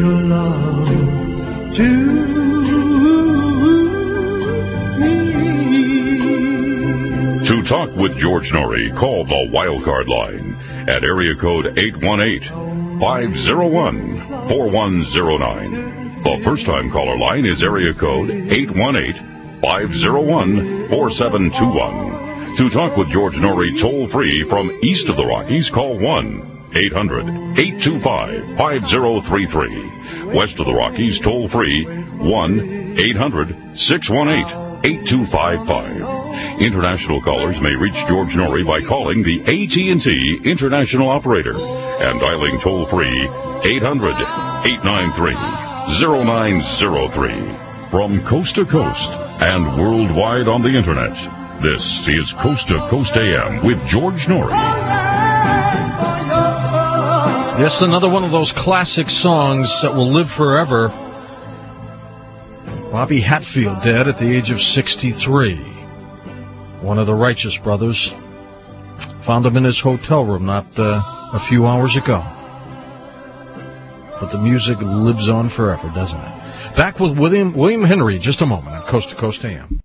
your love to me. To talk with George Norrie, call the Wildcard line at area code 818-501-4109. The first-time caller line is area code 818-501-4721. To talk with George Norrie toll-free from east of the Rockies, call 1-800-825-5033. West of the Rockies, toll-free 1-800-618-8255. International callers may reach George Norrie by calling the AT&T International Operator and dialing toll-free 800-893-0903. From coast to coast and worldwide on the Internet, this is Coast to Coast AM with George Norrie. Yes, another one of those classic songs that will live forever. Bobby Hatfield dead at the age of 63. One of the Righteous Brothers. Found him in his hotel room not a few hours ago. But the music lives on forever, doesn't it? Back with William Henry, just a moment on Coast to Coast AM.